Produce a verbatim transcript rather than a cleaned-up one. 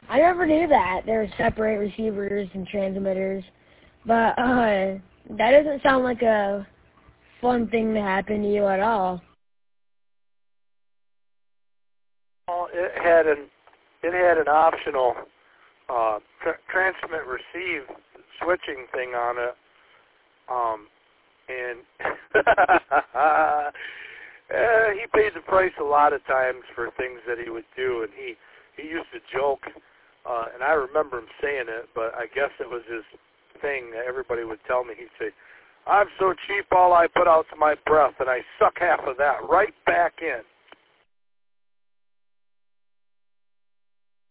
I never knew that there were separate receivers and transmitters, but uh, that doesn't sound like a fun thing to happen to you at all. Well, it had an it had an optional uh, tra- transmit receive switching thing on it, um, and uh, he paid the price a lot of times for things that he would do, and he he used to joke, uh, and I remember him saying it, but I guess it was his thing that everybody would tell me. He'd say, "I'm so cheap, all I put out's my breath, and I suck half of that right back in."